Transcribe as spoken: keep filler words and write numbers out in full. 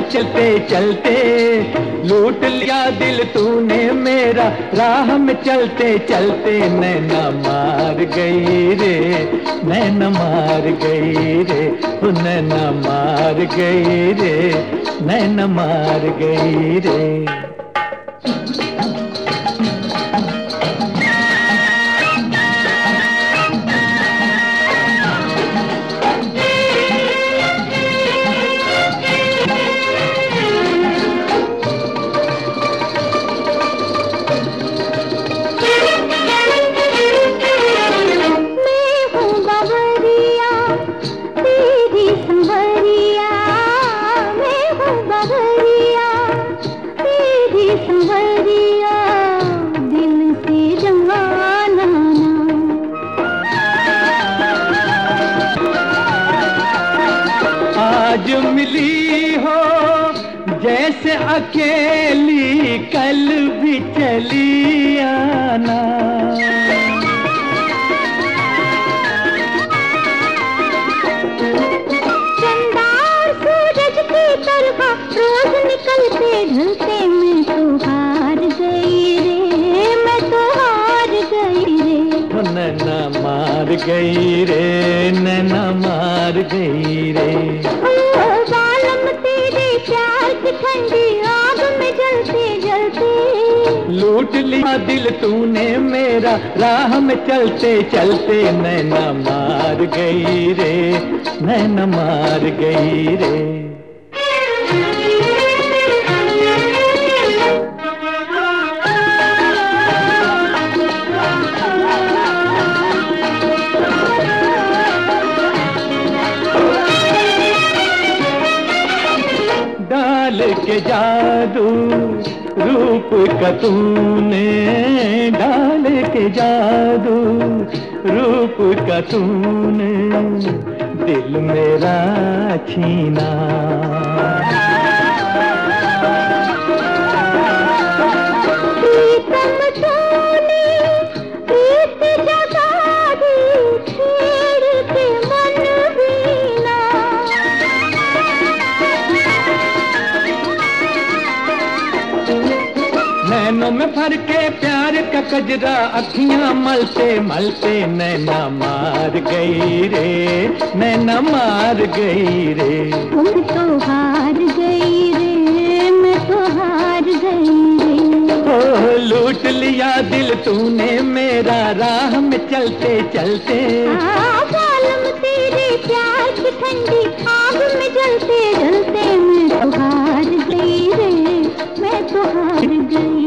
में चलते चलते, लूट लिया दिल तूने मेरा राह में चलते चलते। नैना मार गई रे, नैना मार गई रे, ओ नैना मार गई रे, नैना मार गई रे। आज मिली हो जैसे अकेली, कल भी चली आना। चंदा और सूरज की तरह रोज निकलते ढलते, मैं तो हार गई रे, मैं तो हार गई रे। नैना मार गई रे, नैना मार गई रे। ठंडी आग में जलते जलते, लूट लिया दिल तूने मेरा राह में चलते चलते। नैना मार गई रे, नैना मार गई रे। डाल के जादू रूप का तूने, डाल के जादू रूप का तूने दिल मेरा छीना। नैनों में भर के प्यार का कजरा, अखियां मलते मलते। नैना मार गई रे, नैना मार गई रे। मैं तो हार गई रे, मैं तो हार गई रे। ओ लूट लिया दिल तूने मेरा राह में चलते चलते। जालिम तेरे प्यार की ठंडी आग में जलते जलते, मैं तो हार गई रे, मैं तो हार गई।